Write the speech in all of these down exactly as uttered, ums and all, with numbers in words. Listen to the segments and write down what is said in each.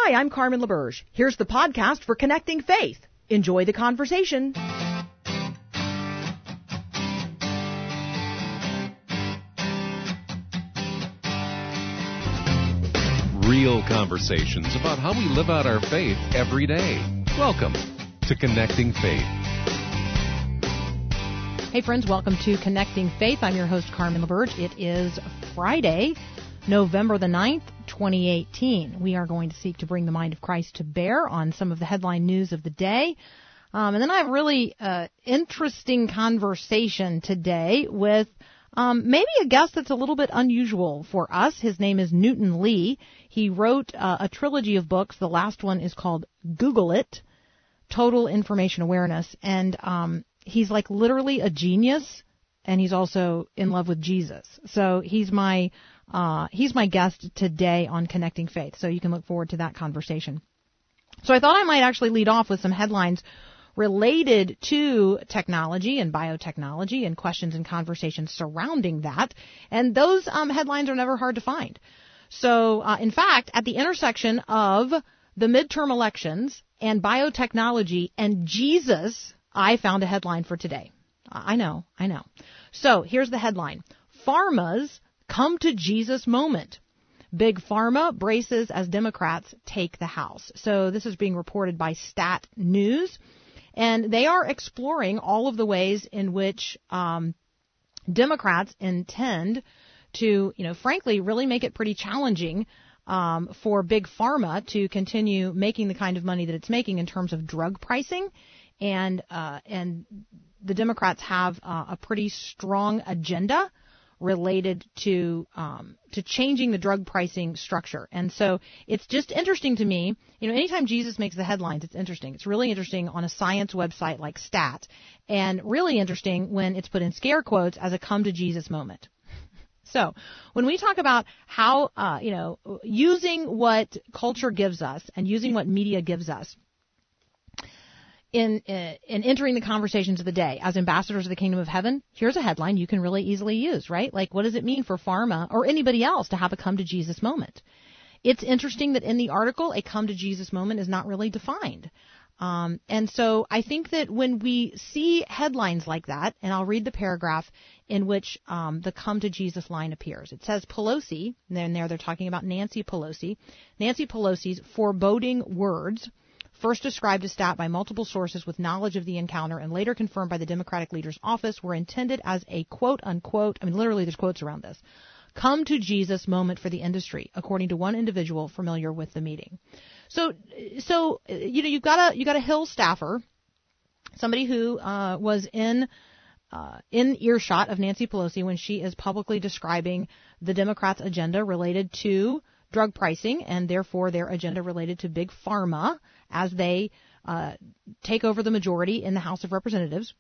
Hi, I'm Carmen LaBerge. Here's the podcast for Connecting Faith. Enjoy the conversation. Real conversations about how we live out our faith every day. Welcome to Connecting Faith. Hey friends, welcome to Connecting Faith. I'm your host, Carmen LaBerge. It is Friday, November the ninth, twenty eighteen. We are going to seek to bring the mind of Christ to bear on some of the headline news of the day. Um, and then I have a really uh, interesting conversation today with um, maybe a guest that's a little bit unusual for us. His name is Newton Lee. He wrote uh, a trilogy of books. The last one is called Google It, Total Information Awareness. And um, he's like literally a genius, and he's also in love with Jesus. So he's my uh, he's my guest today on Connecting Faith. So you can look forward to that conversation. So I thought I might actually lead off with some headlines related to technology and biotechnology and questions and conversations surrounding that. And those um, headlines are never hard to find. So, uh, in fact, at the intersection of the midterm elections and biotechnology and Jesus, I found a headline for today. I know, I know. So here's the headline. Pharma's come to Jesus moment. Big Pharma braces as Democrats take the House. So this is being reported by Stat News. And they are exploring all of the ways in which um, Democrats intend to, you know, frankly, really make it pretty challenging um, for Big Pharma to continue making the kind of money that it's making in terms of drug pricing. And uh, and the Democrats have uh, a pretty strong agenda related to um, to changing the drug pricing structure. And so it's just interesting to me, you know, anytime Jesus makes the headlines, it's interesting. It's really interesting on a science website like Stat, and really interesting when it's put in scare quotes as a come to Jesus moment. So when we talk about how, uh, you know, using what culture gives us and using what media gives us, In, uh, in entering the conversations of the day as ambassadors of the kingdom of heaven, here's a headline you can really easily use, right? Like, what does it mean for pharma or anybody else to have a come to Jesus moment? It's interesting that in the article, a come to Jesus moment is not really defined. Um, and so I think that when we see headlines like that, and I'll read the paragraph in which um, the come to Jesus line appears. It says Pelosi, and then there they're talking about Nancy Pelosi, Nancy Pelosi's foreboding words, first described as Stat by multiple sources with knowledge of the encounter and later confirmed by the Democratic leader's office, were intended as a quote-unquote, I mean, literally there's quotes around this, come to Jesus moment for the industry, according to one individual familiar with the meeting. So, so you know, you've got a, you got a Hill staffer, somebody who uh, was in uh, in earshot of Nancy Pelosi when she is publicly describing the Democrats' agenda related to drug pricing and therefore their agenda related to Big Pharma as they uh, take over the majority in the House of Representatives.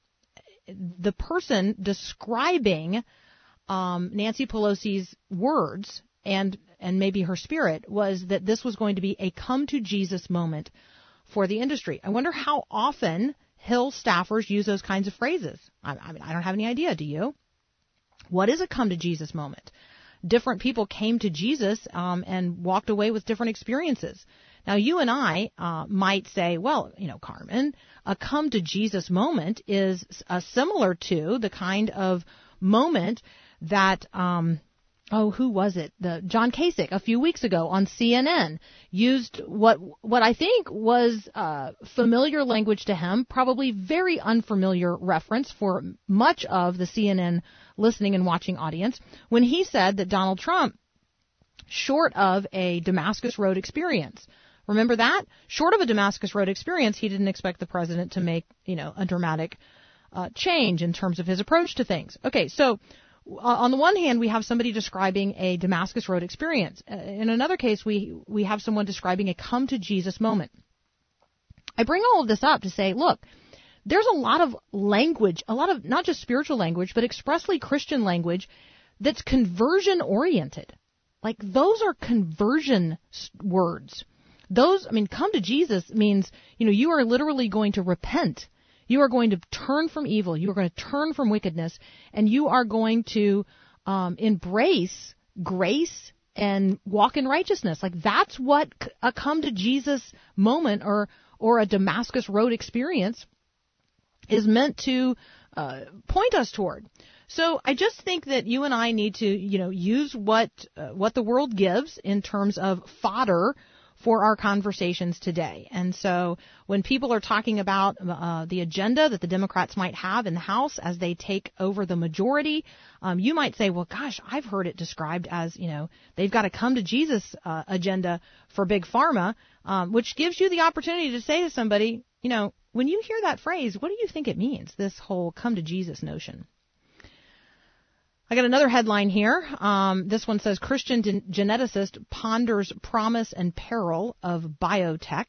The person describing um, Nancy Pelosi's words and and maybe her spirit was that this was going to be a come to Jesus moment for the industry. I wonder how often Hill staffers use those kinds of phrases. I, I mean, I don't have any idea. Do you? What is a come to Jesus moment? Different people came to Jesus um, and walked away with different experiences. Now, you and I uh, might say, well, you know, Carmen, a come to Jesus moment is uh, similar to the kind of moment that, um, oh, who was it? The John Kasich a few weeks ago on C N N used what what I think was uh, familiar language to him, probably very unfamiliar reference for much of the C N N listening and watching audience, when he said that Donald Trump, short of a Damascus Road experience, remember that? Short of a Damascus Road experience, he didn't expect the president to make, you know, a dramatic uh, change in terms of his approach to things. Okay, so uh, on the one hand, we have somebody describing a Damascus Road experience. Uh, in another case, we we have someone describing a come to Jesus moment. I bring all of this up to say, look, there's a lot of language, a lot of not just spiritual language, but expressly Christian language that's conversion-oriented. Like, those are conversion words. Those, I mean, come to Jesus means, you know, you are literally going to repent. You are going to turn from evil. You are going to turn from wickedness, and you are going to um, embrace grace and walk in righteousness. Like that's what a come to Jesus moment or or a Damascus Road experience is meant to uh, point us toward. So I just think that you and I need to, you know, use what uh, what the world gives in terms of fodder for our conversations today. And so when people are talking about uh, the agenda that the Democrats might have in the House as they take over the majority, um, you might say, well, gosh, I've heard it described as, you know, they've got to come to Jesus uh, agenda for big pharma, um, which gives you the opportunity to say to somebody, you know, when you hear that phrase, what do you think it means, this whole come to Jesus notion? I got another headline here. Um, this one says, Christian gen- geneticist ponders promise and peril of biotech.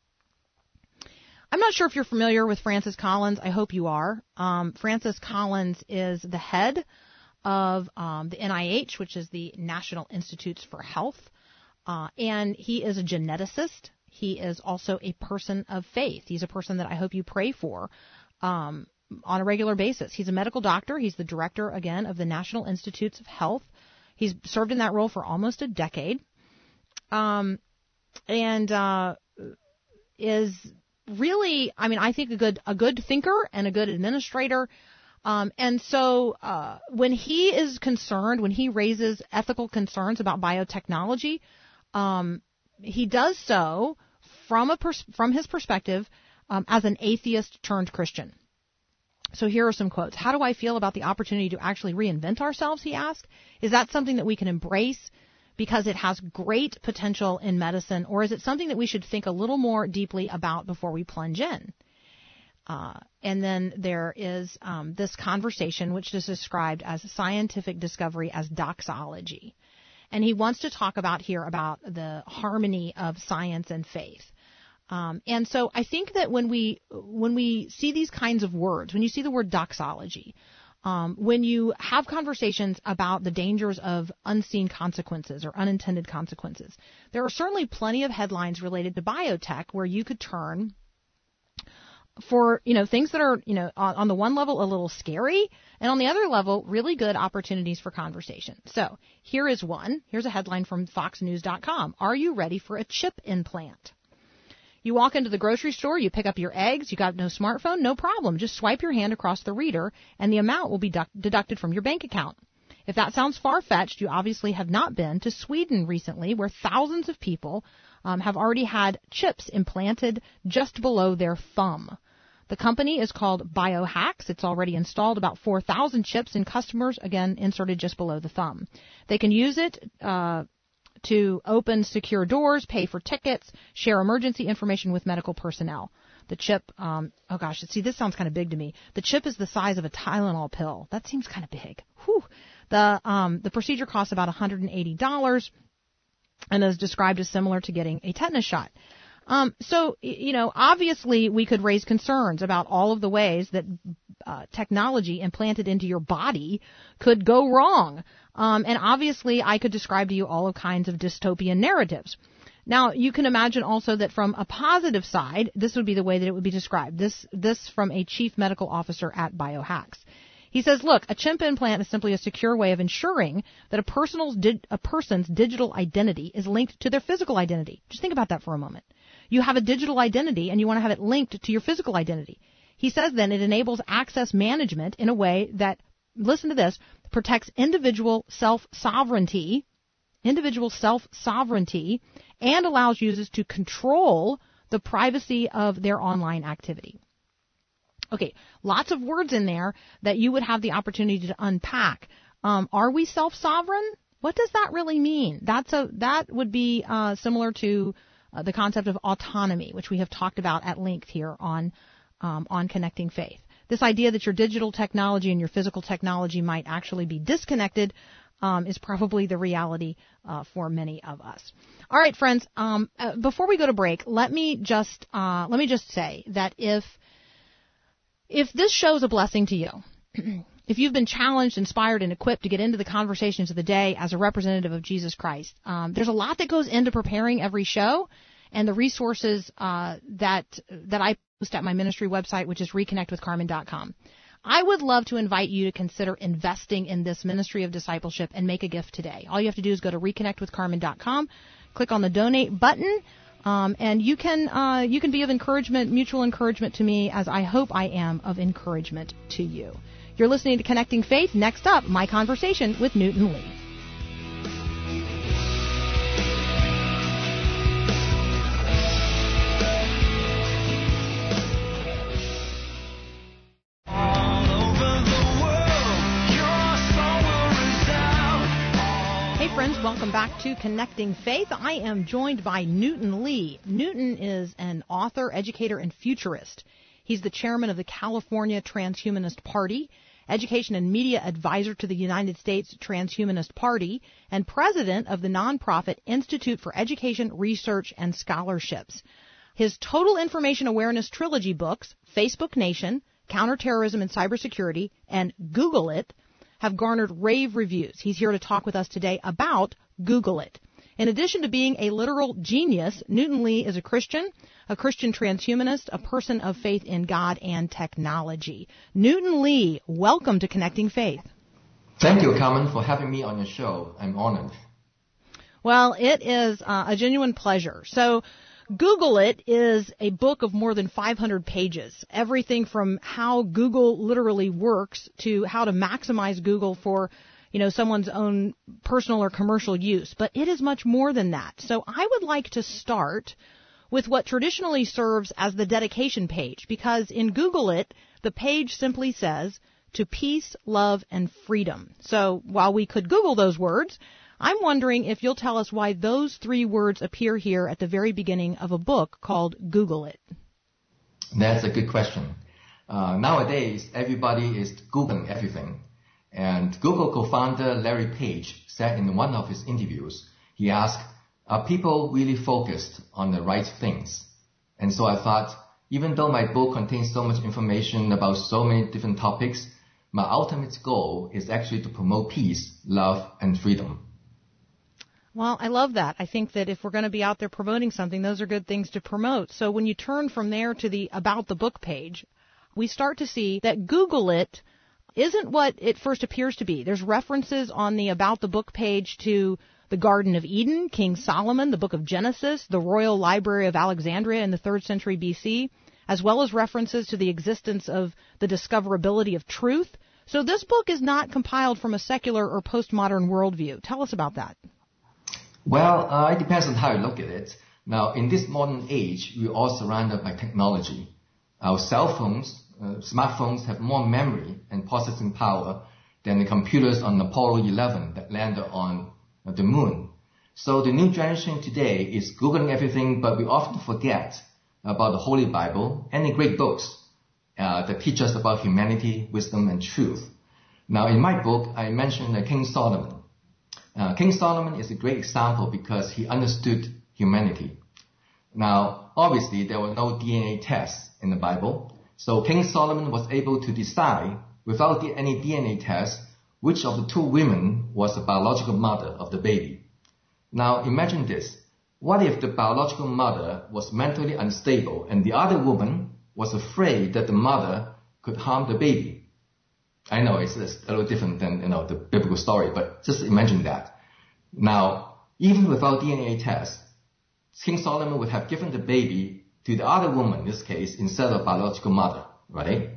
I'm not sure if you're familiar with Francis Collins. I hope you are. Um, Francis Collins is the head of um, the N I H, which is the National Institutes for Health, uh, and he is a geneticist. He is also a person of faith. He's a person that I hope you pray for um on a regular basis. He's a medical doctor. He's the director, again, of the National Institutes of Health. He's served in that role for almost a decade, um, and uh, is really, I mean, I think a good a good thinker and a good administrator. Um, and so uh, when he is concerned, when he raises ethical concerns about biotechnology, um, he does so from a pers- from his perspective um, as an atheist turned Christian. So here are some quotes. How do I feel about the opportunity to actually reinvent ourselves, he asked. Is that something that we can embrace because it has great potential in medicine, or is it something that we should think a little more deeply about before we plunge in? Uh, and then there is um, this conversation, which is described as scientific discovery as doxology. And he wants to talk about here about the harmony of science and faith. Um, and so I think that when we when we see these kinds of words, when you see the word doxology, um, when you have conversations about the dangers of unseen consequences or unintended consequences, there are certainly plenty of headlines related to biotech where you could turn for, you know, things that are, you know, on, on the one level a little scary, and on the other level really good opportunities for conversation. So here is one. Here's a headline from fox news dot com. Are you ready for a chip implant? You walk into the grocery store, you pick up your eggs, you got no smartphone, no problem. Just swipe your hand across the reader and the amount will be du- deducted from your bank account. If that sounds far-fetched, you obviously have not been to Sweden recently, where thousands of people um, have already had chips implanted just below their thumb. The company is called Biohacks. It's already installed about four thousand chips in customers, again, inserted just below the thumb. They can use it uh to open secure doors, pay for tickets, share emergency information with medical personnel. The chip, um, oh gosh, see, this sounds kind of big to me. The chip is the size of a Tylenol pill. That seems kind of big. Whew. The um, the procedure costs about one hundred eighty dollars and is described as similar to getting a tetanus shot. Um, so, you know, obviously we could raise concerns about all of the ways that uh, technology implanted into your body could go wrong. Um, and obviously I could describe to you all of kinds of dystopian narratives. Now, you can imagine also that from a positive side, this would be the way that it would be described. This, this from a chief medical officer at Biohacks. He says, look, a chip implant is simply a secure way of ensuring that a person's, di- a person's digital identity is linked to their physical identity. Just think about that for a moment. You have a digital identity and you want to have it linked to your physical identity. He says then it enables access management in a way that, listen to this, protects individual self-sovereignty, individual self-sovereignty, and allows users to control the privacy of their online activity. Okay, lots of words in there that you would have the opportunity to unpack. Um, are we self-sovereign? What does that really mean? That's a that would be uh, similar to uh, the concept of autonomy, which we have talked about at length here on um, on Connecting Faith. This idea that your digital technology and your physical technology might actually be disconnected um, is probably the reality uh, for many of us. All right, friends. Um, uh, before we go to break, let me just uh, let me just say that if If this show is a blessing to you, if you've been challenged, inspired, and equipped to get into the conversations of the day as a representative of Jesus Christ, um, there's a lot that goes into preparing every show, and the resources uh, that that I post at my ministry website, which is reconnect with carmen dot com. I would love to invite you to consider investing in this ministry of discipleship and make a gift today. All you have to do is go to reconnect with carmen dot com, click on the donate button, um, and you can uh, you can be of encouragement, mutual encouragement to me, as I hope I am of encouragement to you. You're listening to Connecting Faith. Next up, my conversation with Newton Lee. Friends, welcome back to Connecting Faith. I am joined by Newton Lee. Newton is an author, educator, and futurist. He's the chairman of the California Transhumanist Party, education and media advisor to the United States Transhumanist Party, and president of the nonprofit Institute for Education, Research, and Scholarships. His Total Information Awareness trilogy books, Facebook Nation, Counterterrorism and Cybersecurity, and Google It, have garnered rave reviews. He's here to talk with us today about Google It. In addition to being a literal genius, Newton Lee is a Christian, a Christian transhumanist, a person of faith in God and technology. Newton Lee, welcome to Connecting Faith. Thank you, Carmen, for having me on your show. I'm honored. Well, it is uh, a genuine pleasure. So, Google It is a book of more than five hundred pages, everything from how Google literally works to how to maximize Google for, you know, someone's own personal or commercial use. But it is much more than that. So I would like to start with what traditionally serves as the dedication page, because in Google It, the page simply says, to peace, love, and freedom. So while we could Google those words, I'm wondering if you'll tell us why those three words appear here at the very beginning of a book called Google It. That's a good question. Uh, nowadays, everybody is Googling everything. And Google co-founder Larry Page said in one of his interviews, he asked, are people really focused on the right things? And so I thought, even though my book contains so much information about so many different topics, my ultimate goal is actually to promote peace, love, and freedom. Well, I love that. I think that if we're going to be out there promoting something, those are good things to promote. So when you turn from there to the About the Book page, we start to see that Google It isn't what it first appears to be. There's references on the About the Book page to the Garden of Eden, King Solomon, the Book of Genesis, the Royal Library of Alexandria in the third century B C, as well as references to the existence of the discoverability of truth. So this book is not compiled from a secular or postmodern worldview. Tell us about that. Well, uh, it depends on how you look at it. Now, in this modern age, we're all surrounded by technology. Our cell phones, uh, smartphones have more memory and processing power than the computers on Apollo eleven that landed on uh, the moon. So the new generation today is Googling everything, but we often forget about the Holy Bible and the great books uh, that teach us about humanity, wisdom, and truth. Now, in my book, I mentioned uh, King Solomon. Uh, King Solomon is a great example because he understood humanity. Now, obviously, there were no D N A tests in the Bible, so King Solomon was able to decide, without any D N A tests, which of the two women was the biological mother of the baby. Now, imagine this. What if the biological mother was mentally unstable and the other woman was afraid that the mother could harm the baby? I know it's a little different than, you know, the biblical story, but just imagine that. Now, even without D N A tests, King Solomon would have given the baby to the other woman, in this case, instead of biological mother, right?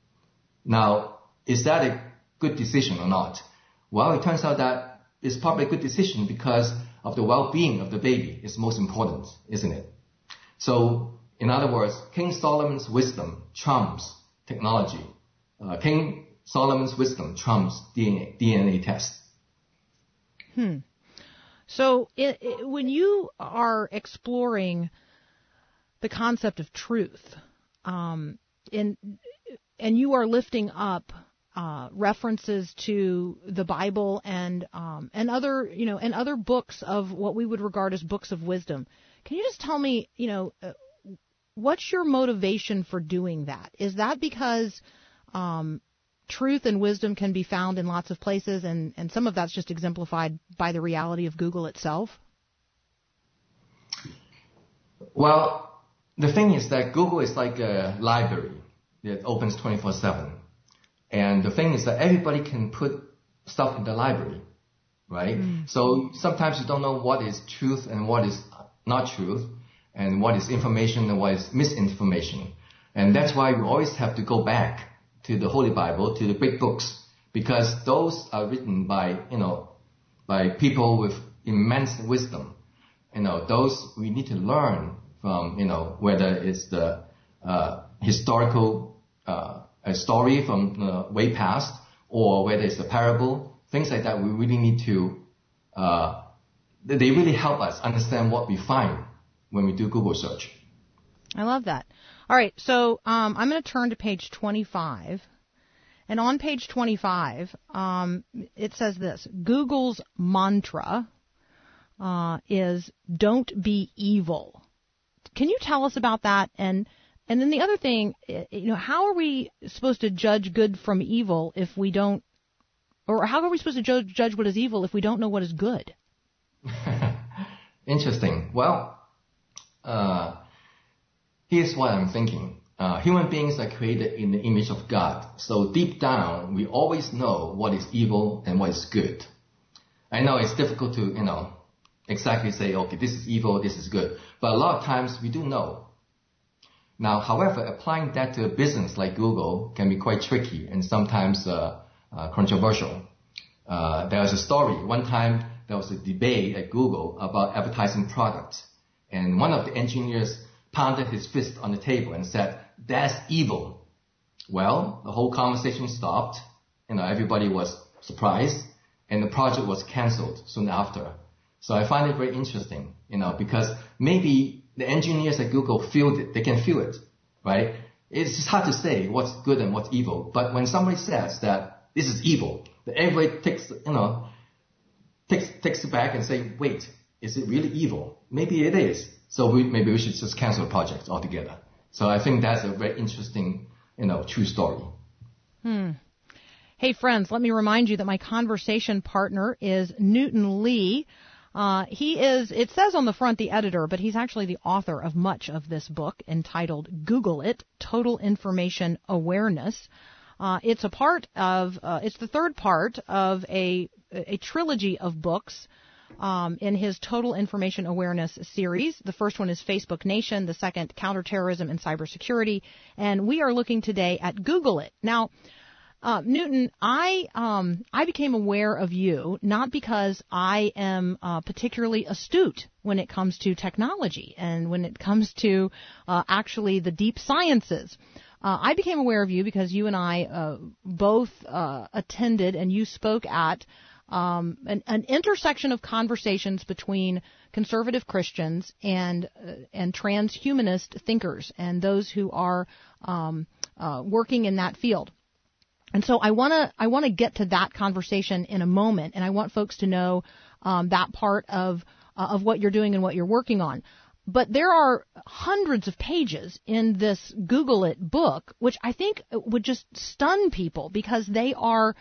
Now, is that a good decision or not? Well, it turns out that it's probably a good decision because of the well-being of the baby is most important, isn't it? So, in other words, King Solomon's wisdom trumps technology. Uh, King Solomon's wisdom trumps D N A, D N A tests. Hmm. So it, it, when you are exploring the concept of truth, um, in, and you are lifting up uh, references to the Bible and um, and other you know and other books of what we would regard as books of wisdom, can you just tell me, you know, uh, what's your motivation for doing that? Is that because um, truth and wisdom can be found in lots of places, and, and some of that's just exemplified by the reality of Google itself? Well, the thing is that Google is like a library that opens twenty-four seven. And the thing is that everybody can put stuff in the library, right? Mm. So sometimes you don't know what is truth and what is not truth, and what is information and what is misinformation. And that's why we always have to go back to the Holy Bible, to the big books, because those are written by, you know, by people with immense wisdom. You know, those we need to learn from, you know, whether it's the uh, historical uh, a story from uh, way past, or whether it's a parable, things like that. We really need to, uh, they really help us understand what we find when we do Google search. I love that. All right, so um, I'm going to turn to page twenty-five. And on page twenty-five, um, it says this: Google's mantra uh, is "Don't be evil." Can you tell us about that? And and then the other thing, you know, how are we supposed to judge good from evil if we don't, or how are we supposed to judge, judge what is evil if we don't know what is good? Interesting. Well, uh, here's what I'm thinking. Uh, human beings are created in the image of God. So deep down, we always know what is evil and what is good. I know it's difficult to, you know, exactly say, okay, this is evil, this is good. But a lot of times we do know. Now, however, applying that to a business like Google can be quite tricky and sometimes uh, uh, controversial. Uh, there was a story. One time there was a debate at Google about advertising products. And one of the engineers pounded his fist on the table and said, "That's evil." Well, the whole conversation stopped. You know, everybody was surprised, and the project was canceled soon after. So I find it very interesting, you know, because maybe the engineers at Google feel it, they can feel it, right? It's just hard to say what's good and what's evil. But when somebody says that this is evil, then everybody takes, you know, takes takes it back and say, wait, is it really evil? Maybe it is. So we, maybe we should just cancel the project altogether. So I think that's a very interesting, you know, true story. Hmm. Hey, friends, let me remind you that my conversation partner is Newton Lee. Uh, he is, it says on the front, the editor, but he's actually the author of much of this book entitled Google It, Total Information Awareness. Uh, it's a part of, uh, it's the third part of a, a trilogy of books Um, in his Total Information Awareness series. The first one is Facebook Nation, the second, Counterterrorism and Cybersecurity, and we are looking today at Google It. Now, uh, Newton, I um, I became aware of you not because I am uh, particularly astute when it comes to technology and when it comes to uh, actually the deep sciences. Uh, I became aware of you because you and I uh, both uh, attended and you spoke at Um, an, an intersection of conversations between conservative Christians and uh, and transhumanist thinkers and those who are um, uh, working in that field. And so I want to I want to get to that conversation in a moment, and I want folks to know um, that part of uh, of what you're doing and what you're working on. But there are hundreds of pages in this Google It book, which I think would just stun people because they are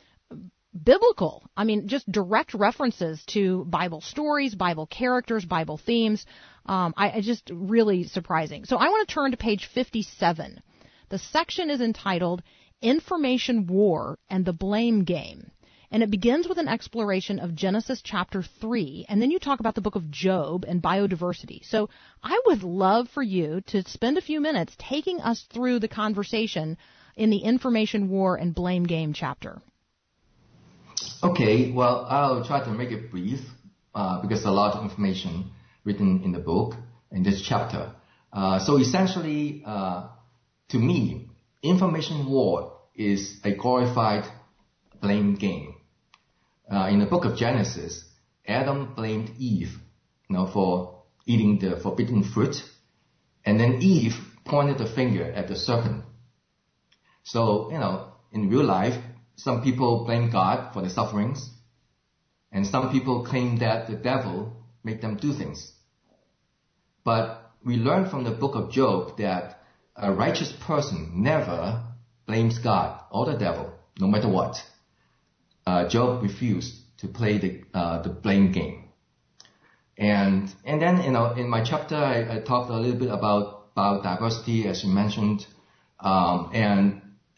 biblical. I mean, just direct references to Bible stories, Bible characters, Bible themes. Um, I, I just really surprising. So I want to turn to page fifty-seven. The section is entitled Information War and the Blame Game. And it begins with an exploration of Genesis chapter three, and then you talk about the book of Job and biodiversity. So I would love for you to spend a few minutes taking us through the conversation in the Information War and Blame Game chapter. Okay, well, I'll try to make it brief uh, because there's a lot of information written in the book, in this chapter. Uh, so essentially, uh, to me, information war is a glorified blame game. Uh, in the book of Genesis, Adam blamed Eve, you know, for eating the forbidden fruit, and then Eve pointed the finger at the serpent. So, you know, in real life, some people blame God for the sufferings, and some people claim that the devil made them do things. But we learn from the book of Job that a righteous person never blames God or the devil, no matter what. Uh, Job refused to play the uh, the blame game. And and then, you know, in my chapter, I, I talked a little bit about biodiversity, as you mentioned, um, and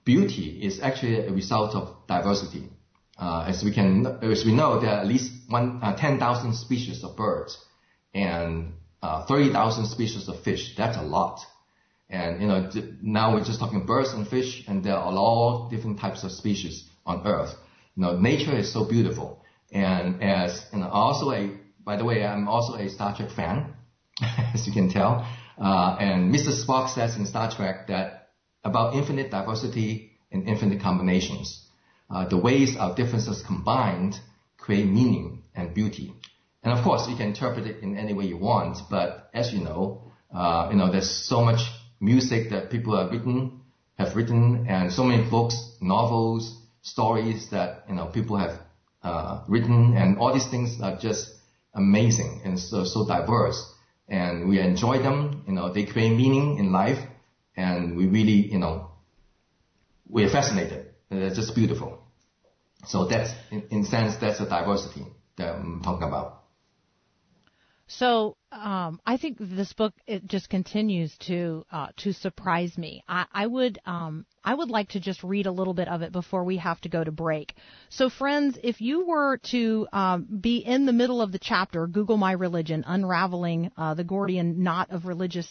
beauty is actually a result of diversity. Uh, as we can, as we know, there are at least one, uh, ten thousand species of birds and uh, thirty thousand species of fish. That's a lot. And, you know, now we're just talking birds and fish, and there are all different types of species on Earth. You know, nature is so beautiful. And as, you know, also a, by the way, I'm also a Star Trek fan, as you can tell. Uh, and Mister Spock says in Star Trek that about infinite diversity and infinite combinations. Uh, the ways our differences combined create meaning and beauty. And of course, you can interpret it in any way you want, but as you know, uh, you know, there's so much music that people have written, have written, and so many books, novels, stories that, you know, people have, uh, written, and all these things are just amazing and so, so diverse. And we enjoy them, you know, they create meaning in life, and we really, you know, we're fascinated. They're just beautiful. So that's, in, in sense, that's a diversity that I'm talking about. So um, I think this book, it just continues to uh, to surprise me. I, I would um, I would like to just read a little bit of it before we have to go to break. So friends, if you were to um, be in the middle of the chapter, Google My Religion, Unraveling uh, the Gordian Knot of Religious,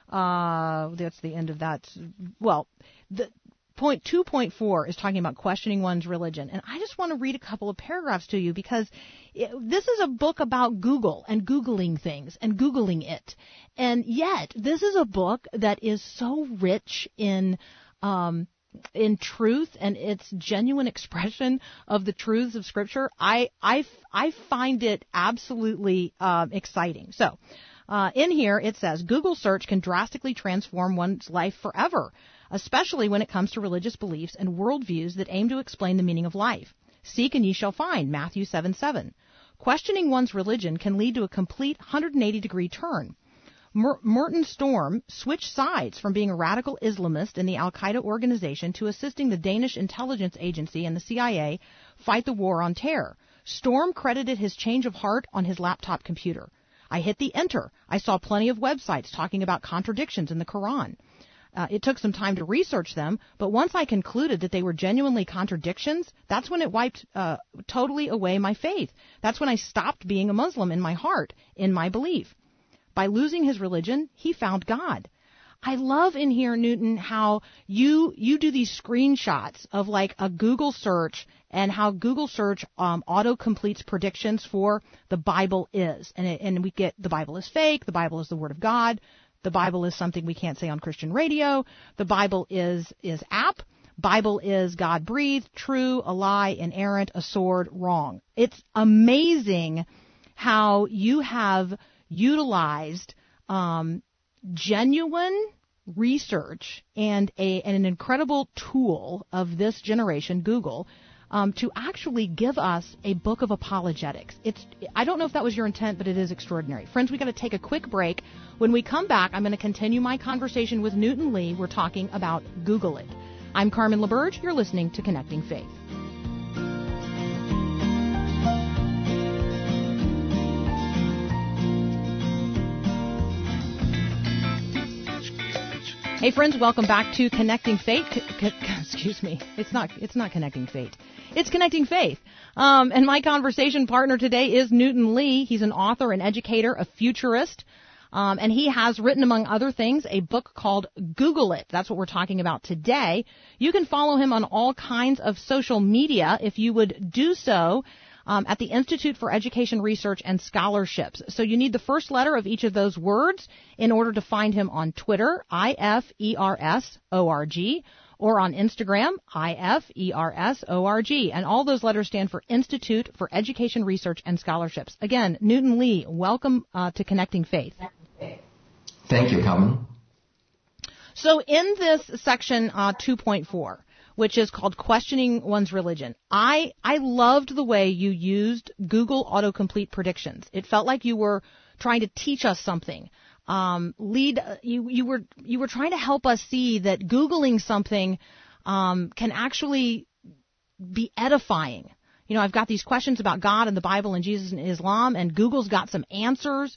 uh, that's the end of that. Well, the Point two point four is talking about questioning one's religion. And I just want to read a couple of paragraphs to you because it, this is a book about Google and Googling things and Googling it. And yet, this is a book that is so rich in um, in truth and its genuine expression of the truths of Scripture. I, I, I find it absolutely um, exciting. So, uh, in here it says, Google search can drastically transform one's life forever, especially when it comes to religious beliefs and worldviews that aim to explain the meaning of life. Seek and ye shall find, Matthew seven seven. Questioning one's religion can lead to a complete one hundred eighty degree turn. Mer- Merton Storm switched sides from being a radical Islamist in the Al-Qaeda organization to assisting the Danish intelligence agency and the C I A fight the war on terror. Storm credited his change of heart on his laptop computer. I hit the enter. I saw plenty of websites talking about contradictions in the Quran. Uh, it took some time to research them, but once I concluded that they were genuinely contradictions, that's when it wiped uh, totally away my faith. That's when I stopped being a Muslim in my heart, in my belief. By losing his religion, he found God. I love in here, Newton, how you you do these screenshots of like a Google search and how Google search um, auto-completes predictions for the Bible is. And, it, and we get the Bible is fake, the Bible is the Word of God, the Bible is something we can't say on Christian radio, the Bible is is app, Bible is God-breathed, true, a lie, inerrant, a sword, wrong. It's amazing how you have utilized um, genuine research and, a, and an incredible tool of this generation, Google, um, to actually give us a book of apologetics. It's I don't know if that was your intent, but it is extraordinary. Friends, we've got to take a quick break. When we come back, I'm going to continue my conversation with Newton Lee. We're talking about Google It. I'm Carmen LaBerge. You're listening to Connecting Faith. Hey friends, welcome back to Connecting Faith. C- c- excuse me, it's not it's not Connecting Fate. It's Connecting Faith. Um, and my conversation partner today is Newton Lee. He's an author, an educator, a futurist, um, and he has written, among other things, a book called Google It. That's what we're talking about today. You can follow him on all kinds of social media if you would do so. Um, at the Institute for Education Research and Scholarships. So you need the first letter of each of those words in order to find him on Twitter, I F E R S O R G, or on Instagram, I F E R S O R G. And all those letters stand for Institute for Education Research and Scholarships. Again, Newton Lee, welcome uh, to Connecting Faith. Thank you, Carmen. So in this section uh, two point four, which is called Questioning One's Religion, I, I loved the way you used Google autocomplete predictions. It felt like you were trying to teach us something. Um, lead you you were you were trying to help us see that Googling something um, can actually be edifying. You know, I've got these questions about God and the Bible and Jesus and Islam, and Google's got some answers.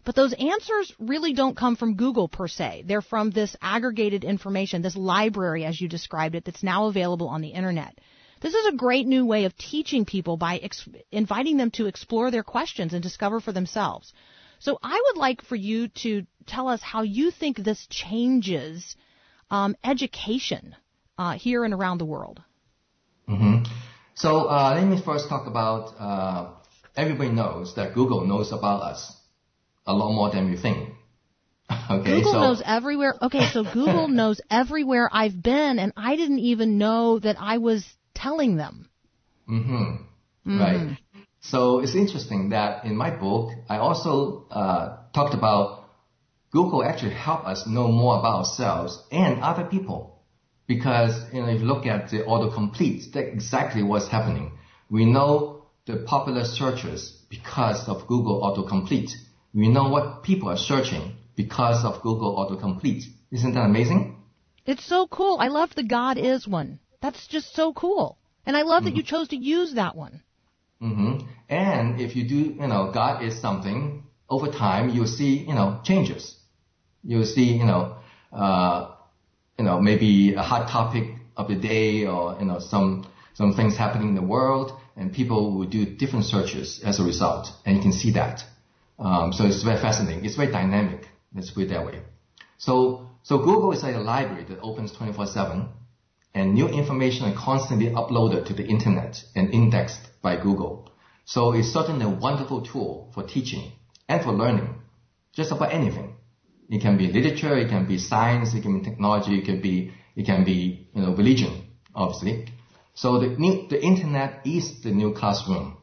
But those answers really don't come from Google per se. They're from this aggregated information, this library, as you described it, that's now available on the Internet. This is a great new way of teaching people by ex- inviting them to explore their questions and discover for themselves. So I would like for you to tell us how you think this changes um, education uh, here and around the world. Mm-hmm. So uh, let me first talk about, uh, everybody knows that Google knows about us a lot more than we think. Okay, Google so, knows everywhere. Okay, so Google knows everywhere I've been, and I didn't even know that I was telling them. Mm-hmm. Mm-hmm. Right. So it's interesting that in my book, I also uh, talked about Google actually help us know more about ourselves and other people. Because, you know, if you look at the autocomplete, that's exactly what's happening. We know the popular searches because of Google autocomplete. We know what people are searching because of Google autocomplete. Isn't that amazing? It's so cool. I love the God is one. That's just so cool. And I love that Mm-hmm. you chose to use that one. Mm-hmm. And if you do, you know, God is something, over time you'll see, you know, changes. You'll see, you know, uh, you know, maybe a hot topic of the day, or, you know, some, some things happening in the world, and people will do different searches as a result. And you can see that. Um, so it's very fascinating. It's very dynamic. Let's put it that way. So, so Google is like a library that opens twenty-four seven, and new information is constantly uploaded to the internet and indexed by Google. So it's certainly a wonderful tool for teaching and for learning, just about anything. It can be literature, it can be science, it can be technology, it can be, it can be, you know, religion, obviously. So the new, the internet is the new classroom.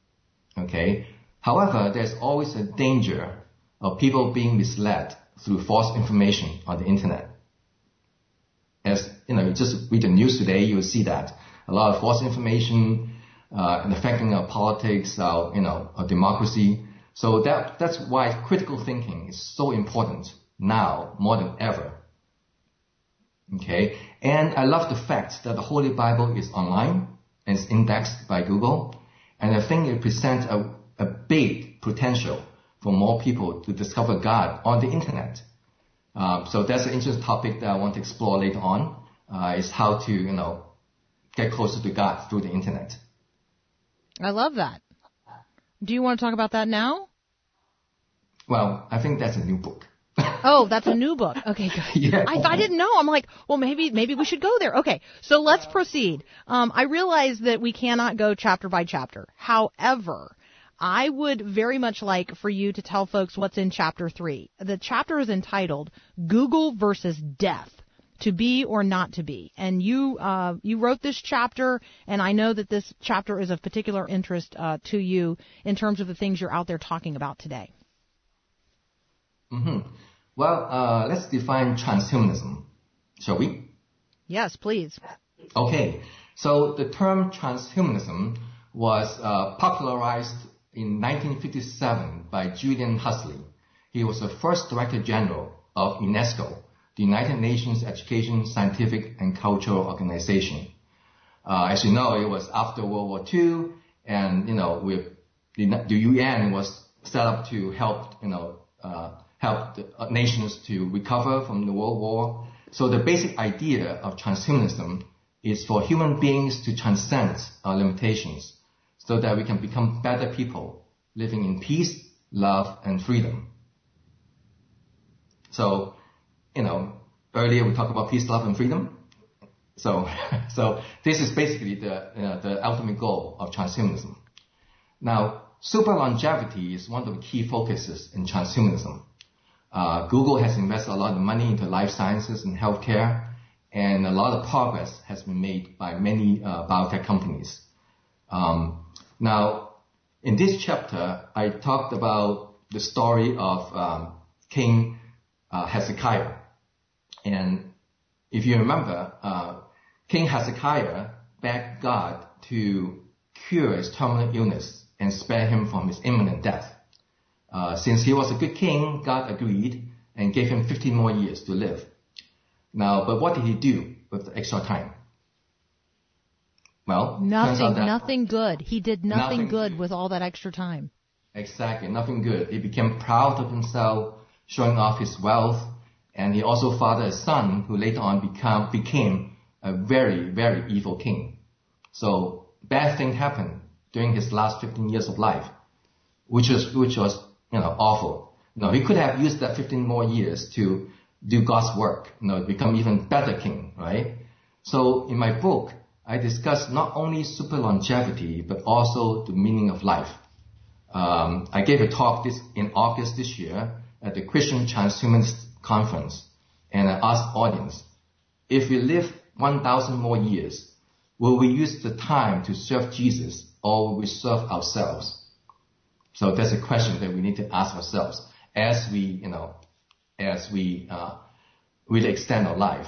Okay. However, there's always a danger of people being misled through false information on the internet. As, you know, you just read the news today, you'll see that. A lot of false information, uh, and affecting our politics, our, you know, our democracy. So that, that's why critical thinking is so important now more than ever. Okay. And I love the fact that the Holy Bible is online and it's indexed by Google. And I think it presents a, a big potential for more people to discover God on the internet. Um, so that's an interesting topic that I want to explore later on, uh, is how to, you know, get closer to God through the internet. I love that. Do you want to talk about that now? Well, I think that's a new book. Oh, that's a new book. Okay, good. Yeah. I, I didn't know. I'm like, well, maybe maybe we should go there. Okay, so let's proceed. Um, I realize that we cannot go chapter by chapter. However, I would very much like for you to tell folks what's in chapter three. The chapter is entitled Google versus Death. To be or not to be. And you uh, you wrote this chapter, and I know that this chapter is of particular interest uh, to you in terms of the things you're out there talking about today. Mm-hmm. Well, uh, let's define transhumanism, shall we? Yes, please. Okay. So the term transhumanism was uh, popularized in nineteen fifty-seven by Julian Huxley. He was the first Director General of UNESCO, the United Nations Education, Scientific, and Cultural Organization. Uh, as you know, it was after World War Two, and, you know, with the, the U N was set up to help, you know, uh, help the uh, nations to recover from the World War. So the basic idea of transhumanism is for human beings to transcend our limitations so that we can become better people living in peace, love, and freedom. So, you know, earlier we talked about peace, love, and freedom. So, so this is basically the, you know, the ultimate goal of transhumanism. Now, super longevity is one of the key focuses in transhumanism. Uh, Google has invested a lot of money into life sciences and healthcare, and a lot of progress has been made by many uh, biotech companies. Um, now, in this chapter, I talked about the story of um, King uh, Hezekiah. And if you remember, uh, King Hezekiah begged God to cure his terminal illness and spare him from his imminent death. Uh, since he was a good king, God agreed and gave him fifteen more years to live. Now, but what did he do with the extra time? Well, Nothing, turns out that nothing good. He did nothing, nothing good good. with all that extra time. Exactly, nothing good. He became proud of himself, showing off his wealth, and he also fathered a son who later on become, became a very, very evil king. So bad thing happened during his last fifteen years of life, which was, which was, you know, awful. You know, he could have used that fifteen more years to do God's work, you know, become even better king, right? So in my book, I discuss not only super longevity, but also the meaning of life. Um, I gave a talk this in August this year at the Christian Transhumanist Conference, and I asked the audience, if we live one thousand more years, will we use the time to serve Jesus, or will we serve ourselves? So that's a question that we need to ask ourselves as we, you know, as we uh, really extend our life.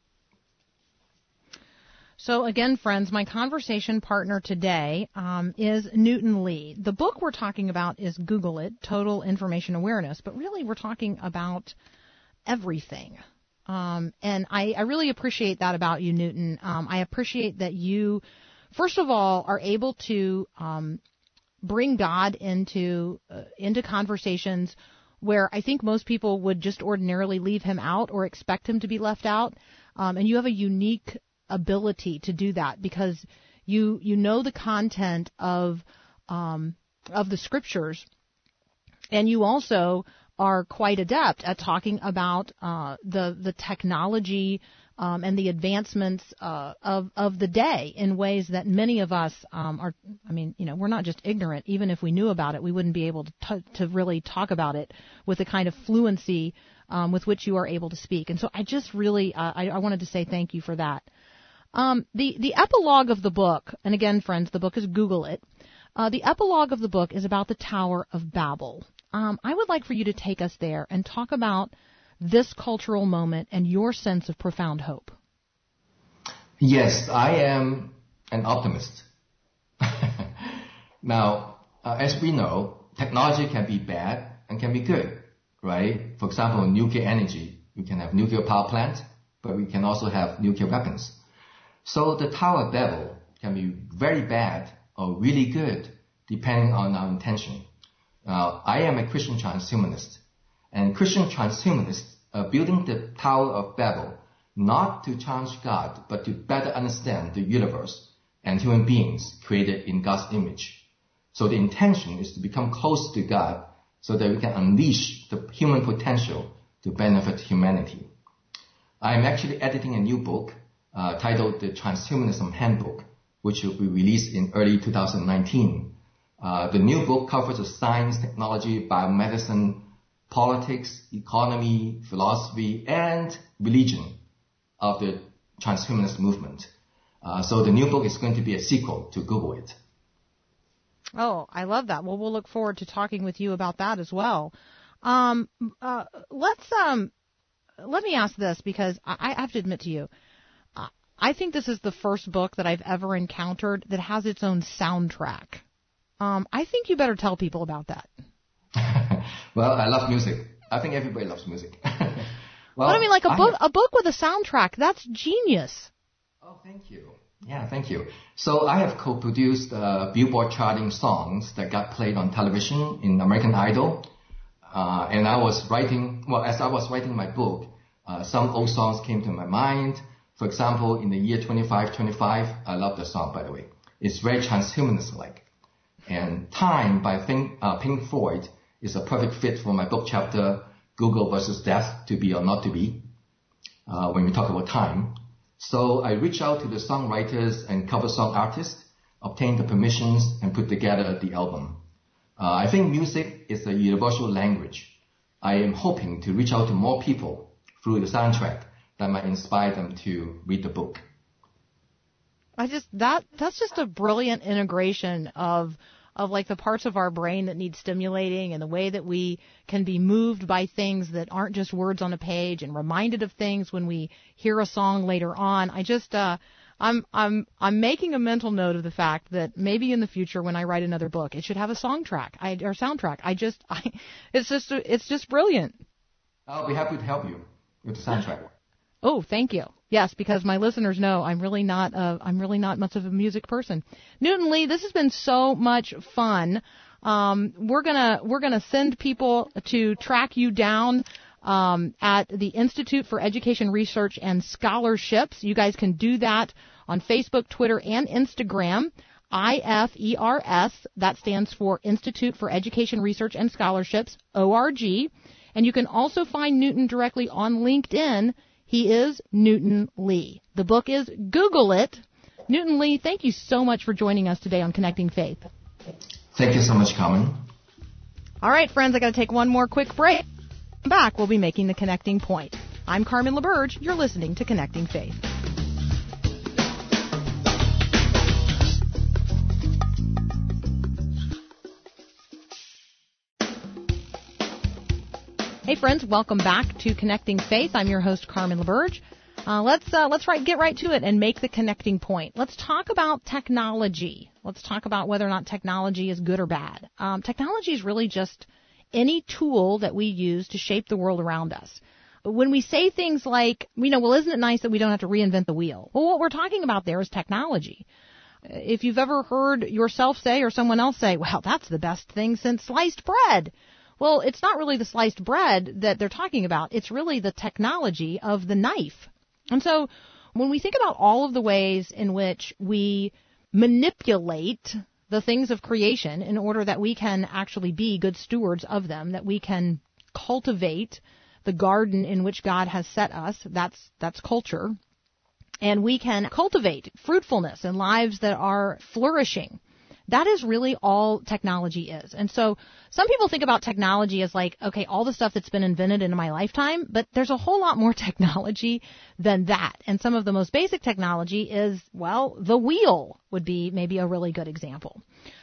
So again, friends, my conversation partner today um, is Newton Lee. The book we're talking about is Google It, Total Information Awareness, but really we're talking about everything. Um, and I, I really appreciate that about you, Newton. Um, I appreciate that you, first of all, are able to um, bring God into uh, into conversations where I think most people would just ordinarily leave him out or expect him to be left out. Um, and you have a unique ability to do that because you you know the content of um, of the scriptures, and you also are quite adept at talking about uh, the the technology um, and the advancements uh, of of the day in ways that many of us um, are. I mean, you know, we're not just ignorant. Even if we knew about it, we wouldn't be able to t- to really talk about it with the kind of fluency um, with which you are able to speak. And so, I just really uh, I, I wanted to say thank you for that. Um, the the epilogue of the book, and again, friends, the book is Google It. Uh, the epilogue of the book is about the Tower of Babel. Um, I would like for you to take us there and talk about this cultural moment and your sense of profound hope. Yes, I am an optimist. Now, uh, as we know, technology can be bad and can be good, right? For example, nuclear energy. We can have nuclear power plants, but we can also have nuclear weapons. So the Tower of Babel can be very bad or really good, depending on our intention. Now, I am a Christian transhumanist, and Christian transhumanists are building the Tower of Babel not to challenge God, but to better understand the universe and human beings created in God's image. So the intention is to become close to God so that we can unleash the human potential to benefit humanity. I am actually editing a new book uh, titled The Transhumanism Handbook, which will be released in early two thousand nineteen. Uh, the new book covers the science, technology, biomedicine, politics, economy, philosophy, and religion of the transhumanist movement. Uh, so the new book is going to be a sequel to Google It. Oh, I love that. Well, we'll look forward to talking with you about that as well. Um, uh, let's um, let me ask this because I, I have to admit to you, uh, I think this is the first book that I've ever encountered that has its own soundtrack. Um, I think you better tell people about that. Well, I love music. I think everybody loves music. Well, but I mean, like a I book, have... a book with a soundtrack. That's genius. Oh, thank you. Yeah, thank you. So I have co-produced uh, Billboard charting songs that got played on television in American Idol. Uh, and I was writing, well, as I was writing my book, uh, some old songs came to my mind. For example, in the year twenty-five twenty-five, I love the song, by the way. It's very transhumanist-like. And Time by Pink, uh, Pink Floyd is a perfect fit for my book chapter, Google versus Death, to be or not to be, uh, when we talk about time. So I reached out to the songwriters and cover song artists, obtained the permissions, and put together the album. Uh, I think music is a universal language. I am hoping to reach out to more people through the soundtrack that might inspire them to read the book. I just that that's just a brilliant integration of of like the parts of our brain that need stimulating and the way that we can be moved by things that aren't just words on a page and reminded of things when we hear a song later on. I just uh I'm I'm I'm making a mental note of the fact that maybe in the future when I write another book, it should have a song track I, or soundtrack. I just I it's just it's just brilliant. I'll be happy to help you with the soundtrack. Oh, thank you. Yes, because my listeners know I'm really not uh, I'm really not much of a music person. Newton Lee, this has been so much fun. Um, we're gonna we're gonna send people to track you down um, at the Institute for Education Research and Scholarships. You guys can do that on Facebook, Twitter, and Instagram. I F E R S, that stands for Institute for Education Research and Scholarships, O R G. And you can also find Newton directly on LinkedIn. He is Newton Lee. The book is Google It. Newton Lee, thank you so much for joining us today on Connecting Faith. Thank you so much, Carmen. All right, friends, I got to take one more quick break. Back, we'll be making the connecting point. I'm Carmen LaBerge. You're listening to Connecting Faith. Hey, friends, welcome back to Connecting Faith. I'm your host, Carmen LaBerge. Uh, let's uh, let's right, get right to it and make the connecting point. Let's talk about technology. Let's talk about whether or not technology is good or bad. Um, technology is really just any tool that we use to shape the world around us. When we say things like, you know, well, isn't it nice that we don't have to reinvent the wheel? Well, what we're talking about there is technology. If you've ever heard yourself say or someone else say, well, that's the best thing since sliced bread. Well, it's not really the sliced bread that they're talking about. It's really the technology of the knife. And so when we think about all of the ways in which we manipulate the things of creation in order that we can actually be good stewards of them, that we can cultivate the garden in which God has set us, that's that's culture, and we can cultivate fruitfulness and lives that are flourishing. That is really all technology is. And so some people think about technology as like, okay, all the stuff that's been invented in my lifetime, but there's a whole lot more technology than that. And some of the most basic technology is, well, the wheel would be maybe a really good example.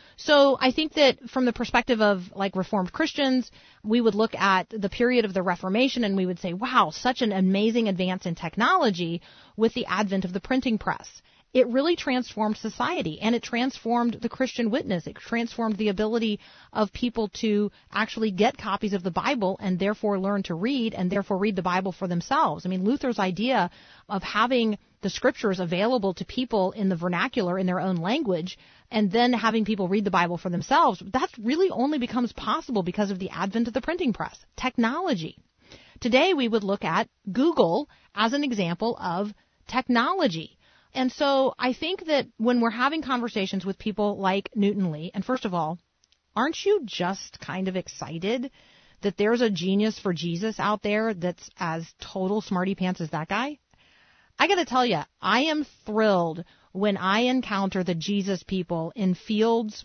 So I think that from the perspective of like Reformed Christians, we would look at the period of the Reformation and we would say, wow, such an amazing advance in technology with the advent of the printing press. It really transformed society, and it transformed the Christian witness. It transformed the ability of people to actually get copies of the Bible and therefore learn to read and therefore read the Bible for themselves. I mean, Luther's idea of having the scriptures available to people in the vernacular, in their own language, and then having people read the Bible for themselves, that really only becomes possible because of the advent of the printing press, technology. Today, we would look at Google as an example of technology. And so I think that when we're having conversations with people like Newton Lee, and first of all, aren't you just kind of excited that there's a genius for Jesus out there that's as total smarty pants as that guy? I got to tell you, I am thrilled when I encounter the Jesus people in fields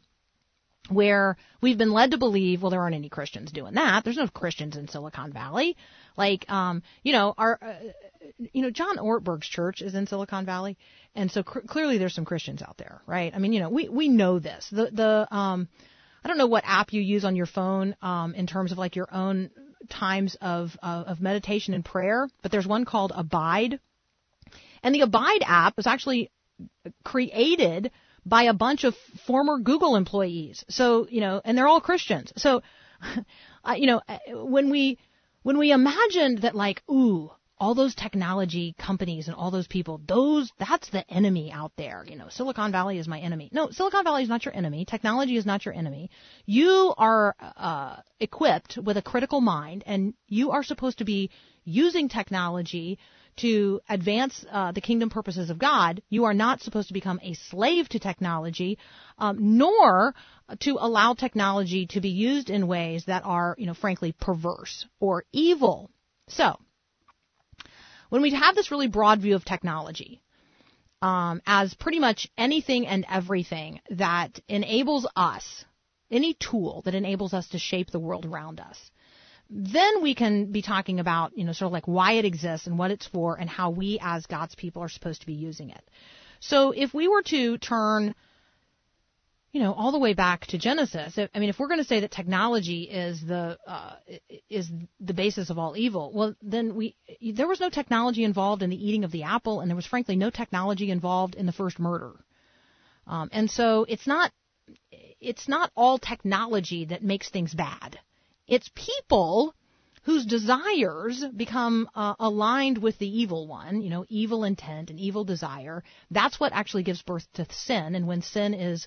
where we've been led to believe, well, there aren't any Christians doing that. There's no Christians in Silicon Valley. Like, um, you know, our, uh, you know, John Ortberg's church is in Silicon Valley. And so cr- clearly there's some Christians out there, right? I mean, you know, we, we know this. The, the, um, I don't know what app you use on your phone, um, in terms of like your own times of, uh, of meditation and prayer, but there's one called Abide. And the Abide app was actually created by a bunch of former Google employees. So, you know, and they're all Christians. So, uh, you know, when we, when we imagined that like, ooh, all those technology companies and all those people, those, that's the enemy out there. You know, Silicon Valley is my enemy. No, Silicon Valley is not your enemy. Technology is not your enemy. You are uh, equipped with a critical mind, and you are supposed to be using technology to advance uh, the kingdom purposes of God. You are not supposed to become a slave to technology, um, nor to allow technology to be used in ways that are, you know, frankly, perverse or evil. So, when we have this really broad view of technology um, as pretty much anything and everything that enables us, any tool that enables us to shape the world around us, then we can be talking about, you know, sort of like why it exists and what it's for and how we as God's people are supposed to be using it. So if we were to turn, you know, all the way back to Genesis, I mean, if we're going to say that technology is the uh, is the basis of all evil, well, then we there was no technology involved in the eating of the apple, and there was frankly no technology involved in the first murder. Um, and so it's not it's not all technology that makes things bad. It's people whose desires become uh, aligned with the evil one, you know, evil intent and evil desire. That's what actually gives birth to sin. And when sin is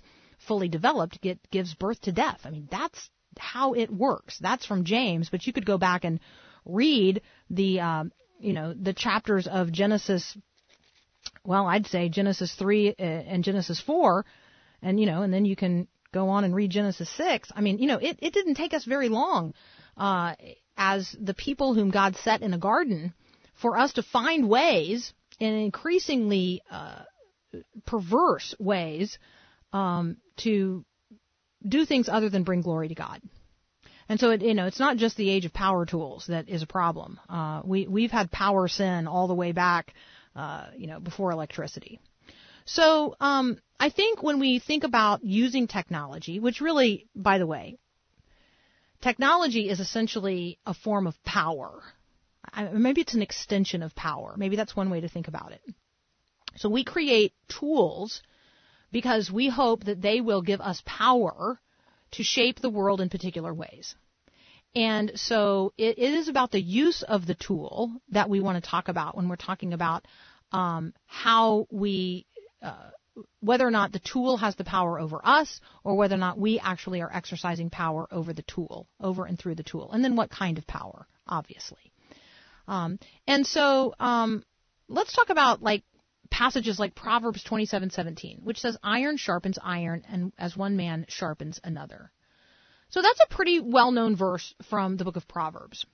fully developed, get, gives birth to death. I mean, that's how it works. That's from James, but you could go back and read the, um, you know, the chapters of Genesis, well, I'd say Genesis three and Genesis four, and, you know, and then you can go on and read Genesis six. I mean, you know, it, it didn't take us very long uh, as the people whom God set in a garden for us to find ways, in increasingly uh, perverse ways, um, to do things other than bring glory to God. And so, it, you know, it's not just the age of power tools that is a problem. Uh, we, we've had power sin all the way back, uh, you know, before electricity. So um, I think when we think about using technology, which really, by the way, technology is essentially a form of power. I, maybe it's an extension of power. Maybe that's one way to think about it. So we create tools because we hope that they will give us power to shape the world in particular ways. And so it, it is about the use of the tool that we want to talk about when we're talking about um, how we, uh, whether or not the tool has the power over us, or whether or not we actually are exercising power over the tool, over and through the tool. And then what kind of power, obviously. Um, and so um, let's talk about like passages like Proverbs twenty-seven seventeen, which says, iron sharpens iron, and as one man sharpens another. So that's a pretty well-known verse from the book of Proverbs.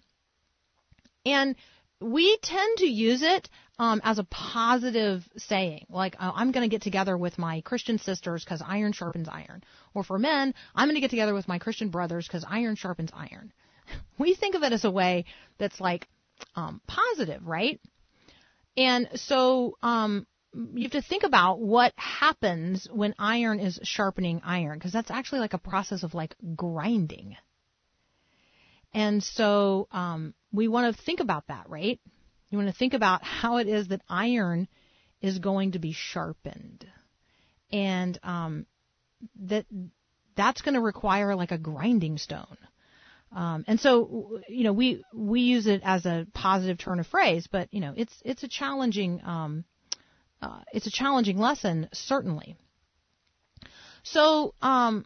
And we tend to use it um, as a positive saying, like, oh, I'm going to get together with my Christian sisters because iron sharpens iron. Or for men, I'm going to get together with my Christian brothers because iron sharpens iron. We think of it as a way that's like um, positive, right? And so um, you have to think about what happens when iron is sharpening iron, because that's actually like a process of like grinding. And so um, we want to think about that, right? You want to think about how it is that iron is going to be sharpened. And um, that that's going to require like a grinding stone. Um, and so, you know, we we use it as a positive turn of phrase, but, you know, it's it's a challenging um, uh, it's a challenging lesson, certainly. So um,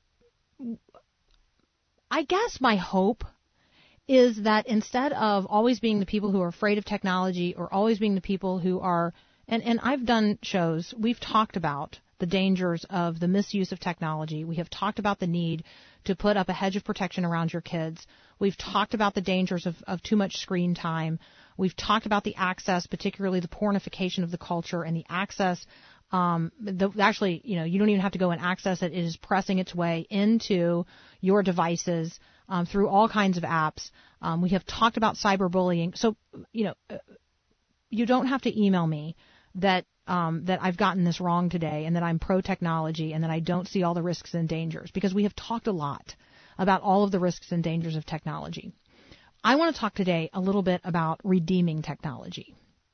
I guess my hope is that instead of always being the people who are afraid of technology, or always being the people who are, and, and I've done shows, we've talked about the dangers of the misuse of technology. We have talked about the need to put up a hedge of protection around your kids. We've talked about the dangers of, of too much screen time. We've talked about the access, particularly the pornification of the culture, and the access, um, the, actually, you know, you don't even have to go and access it. It is pressing its way into your devices um, through all kinds of apps. Um, we have talked about cyberbullying. So, you know, you don't have to email me that Um, that I've gotten this wrong today, and that I'm pro-technology, and that I don't see all the risks and dangers, because we have talked a lot about all of the risks and dangers of technology. I want to talk today a little bit about redeeming technology.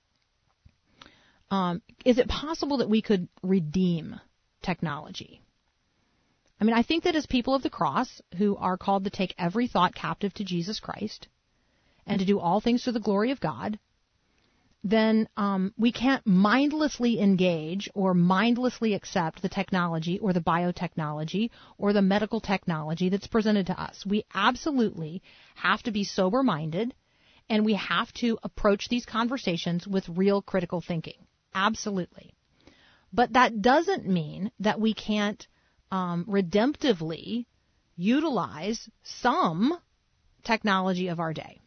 Um, is it possible that we could redeem technology? I mean, I think that as people of the cross, who are called to take every thought captive to Jesus Christ and to do all things to the glory of God, then um, we can't mindlessly engage or mindlessly accept the technology or the biotechnology or the medical technology that's presented to us. We absolutely have to be sober-minded, and we have to approach these conversations with real critical thinking. Absolutely. But that doesn't mean that we can't um, redemptively utilize some technology of our day.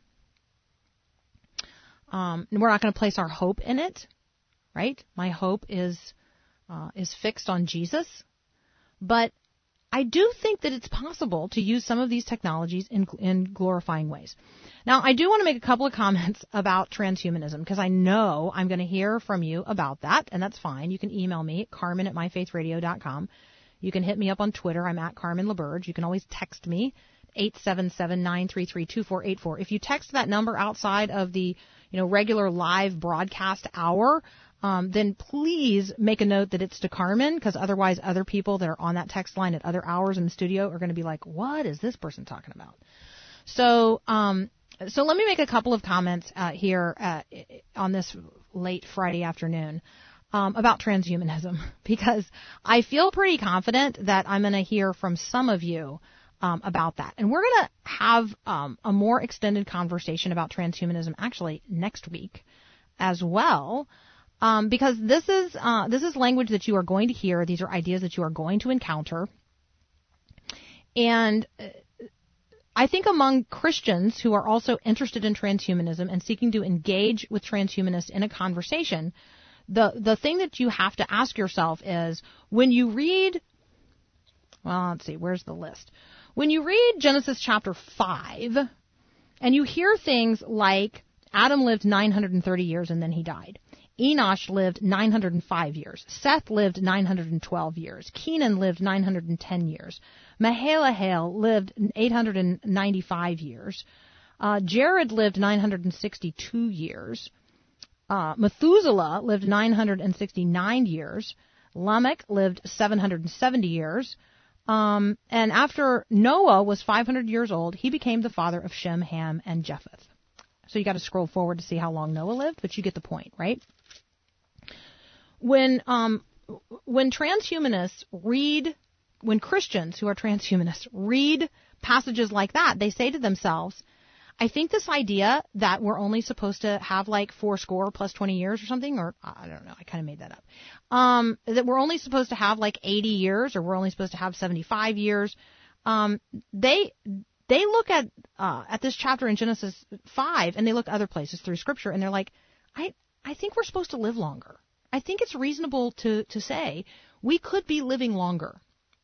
Um, we're not going to place our hope in it, right? My hope is uh, is fixed on Jesus. But I do think that it's possible to use some of these technologies in, in glorifying ways. Now, I do want to make a couple of comments about transhumanism, because I know I'm going to hear from you about that, and that's fine. You can email me at carmen at my faith radio dot com. You can hit me up on Twitter. I'm at Carmen LaBerge. You can always text me, eight seven seven, nine three three, two four eight four. If you text that number outside of the you know, regular live broadcast hour, um, then please make a note that it's to Carmen, because otherwise other people that are on that text line at other hours in the studio are going to be like, what is this person talking about? So, um, so let me make a couple of comments uh, here uh, on this late Friday afternoon. um, about transhumanism, because I feel pretty confident that I'm going to hear from some of you um, about that. And we're going to have um, a more extended conversation about transhumanism actually next week as well, um, because this is uh, this is language that you are going to hear. These are ideas that you are going to encounter. And I think among Christians who are also interested in transhumanism and seeking to engage with transhumanists in a conversation, the the thing that you have to ask yourself is, when you read, well, let's see, where's the list? When you read Genesis chapter five, and you hear things like Adam lived nine hundred thirty years and then he died. Enosh lived nine hundred five years. Seth lived nine hundred twelve years. Kenan lived nine hundred ten years. Mahalalel lived eight hundred ninety-five years. Uh, Jared lived nine hundred sixty-two years. Uh, Methuselah lived nine hundred sixty-nine years. Lamech lived seven hundred seventy years. Um, and after Noah was five hundred years old, he became the father of Shem, Ham, and Japheth. So you got to scroll forward to see how long Noah lived, but you get the point, right? When um, when transhumanists read, when Christians who are transhumanists read passages like that, they say to themselves, I think this idea that we're only supposed to have like four score plus twenty years or something, or I don't know, I kind of made that up, um, that we're only supposed to have like eighty years, or we're only supposed to have seventy-five years, um, they they look at uh, at this chapter in Genesis five, and they look other places through Scripture, and they're like, I I think we're supposed to live longer. I think it's reasonable to, to say we could be living longer.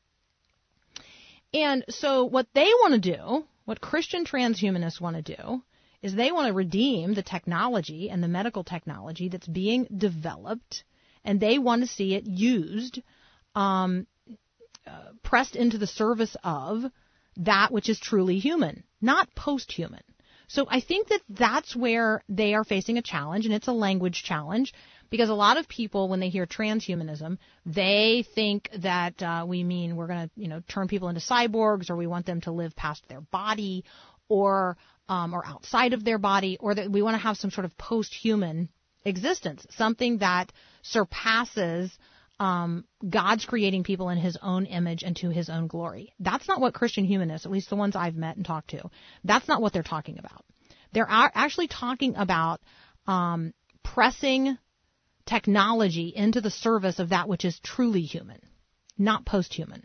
And so what they want to do, what Christian transhumanists want to do, is they want to redeem the technology and the medical technology that's being developed, and they want to see it used, um, uh, pressed into the service of that which is truly human, not post-human. So I think that that's where they are facing a challenge, and it's a language challenge, because a lot of people, when they hear transhumanism, they think that uh, we mean we're going to, you know, turn people into cyborgs, or we want them to live past their body, or um, or outside of their body, or that we want to have some sort of post-human existence, something that surpasses um, God's creating people in His own image and to His own glory. That's not what Christian humanists, at least the ones I've met and talked to, that's not what they're talking about. They're actually talking about um, pressing technology into the service of that which is truly human, not post-human.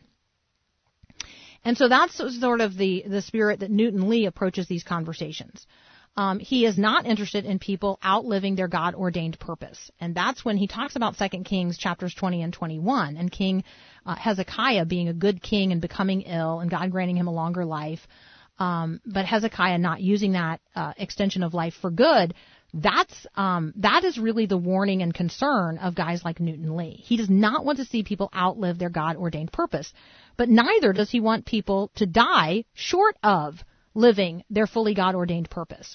And so that's sort of the, the spirit that Newton Lee approaches these conversations. Um, he is not interested in people outliving their God-ordained purpose. And that's when he talks about Second Kings chapters twenty and twenty-one, and King uh, Hezekiah being a good king and becoming ill, and God granting him a longer life, um, but Hezekiah not using that uh, extension of life for good. That's um, that is really the warning and concern of guys like Newton Lee. He does not want to see people outlive their God-ordained purpose, but neither does he want people to die short of living their fully God-ordained purpose.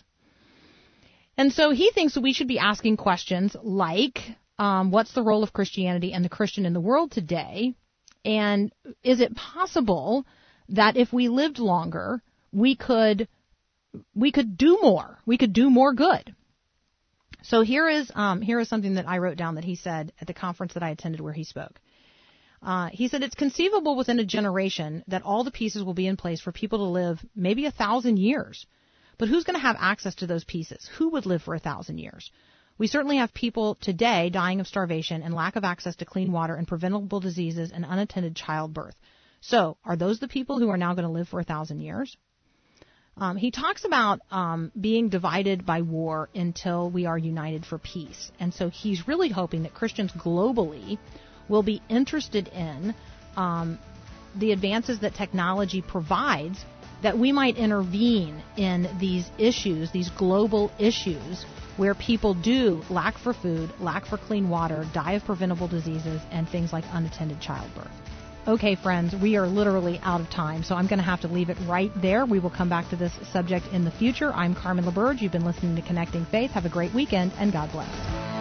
And so he thinks that we should be asking questions like, um, what's the role of Christianity and the Christian in the world today? And is it possible that if we lived longer, we could we could do more? We could do more good. So here is um, here is something that I wrote down that he said at the conference that I attended where he spoke. Uh, he said, it's conceivable within a generation that all the pieces will be in place for people to live maybe a thousand years. But who's going to have access to those pieces? Who would live for a thousand years? We certainly have people today dying of starvation and lack of access to clean water and preventable diseases and unattended childbirth. So are those the people who are now going to live for a thousand years? Um, he talks about um, being divided by war until we are united for peace. And so he's really hoping that Christians globally will be interested in um, the advances that technology provides, that we might intervene in these issues, these global issues, where people do lack for food, lack for clean water, die of preventable diseases, and things like unattended childbirth. Okay, friends, we are literally out of time, so I'm going to have to leave it right there. We will come back to this subject in the future. I'm Carmen LaBerge. You've been listening to Connecting Faith. Have a great weekend, and God bless.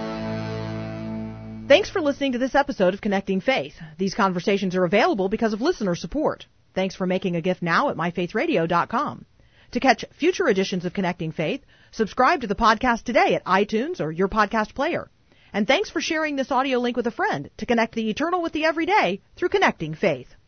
Thanks for listening to this episode of Connecting Faith. These conversations are available because of listener support. Thanks for making a gift now at my faith radio dot com. To catch future editions of Connecting Faith, subscribe to the podcast today at iTunes or your podcast player. And thanks for sharing this audio link with a friend to connect the eternal with the everyday through Connecting Faith.